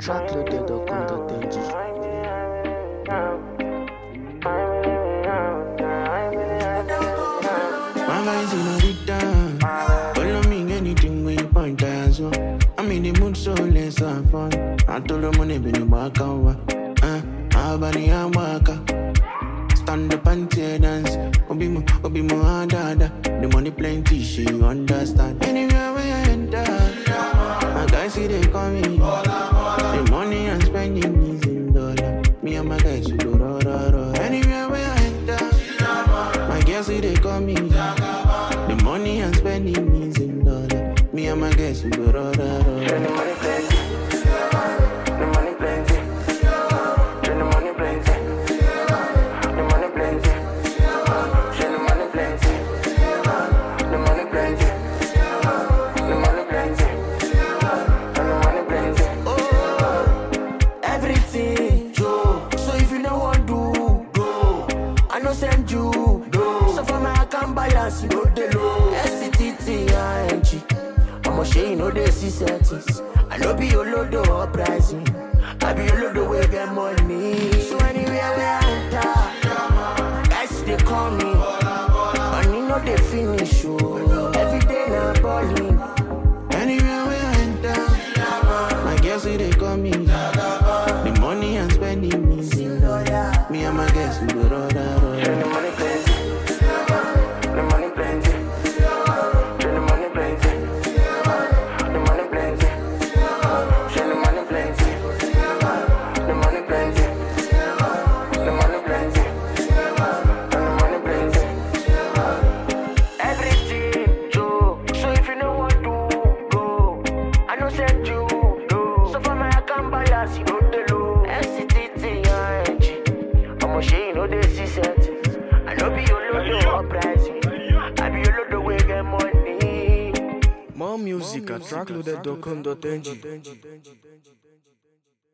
trackloaded.com.ng. My guys in a big time. Follow me anything when you point as well. I'm in the mood, so let's have fun. I told them money been you back over. Abani Amaka. Stand up and tear dance. Obi mo dada. The money plenty, she understand. Anywhere where I enter, my guys see they call me. The money I'm spending is in dollar. Me and my guys we go ra. Anywhere where I enter, my girls see they call me. The money I'm spending is in dollar. Me and my guys we go ra. The money plenty. The money plenty. The money plenty. The money plenty. The money plenty. The money plenty. The money plenty. And the money plenty. Everything, Joe. So if you know what do, go. I no send you, go. So for my account balance, you go the low. SCTTING. I'm a shame, no they see settings. I know be your load or pricing. I be your load away get money. So anywhere where I enter, guys they call me. Money no they finish, oh. Every day now balling. Anywhere where I enter, my girls see they call me. The money I'm spending is in dollar. Me and my guys we go ra. The money plenty. The money plenty. The money plenty. The money plenty. The money plenty. The money plenty. The money plenty. And the money plenty. Everything, Joe. So if you know what to go, I know send you, go. So for my account balance, you know the low. SCTTING. I'm a shame, no they see settings. I know be your load or pricing. I be your load away get money. More music at trackloaded.com.ng.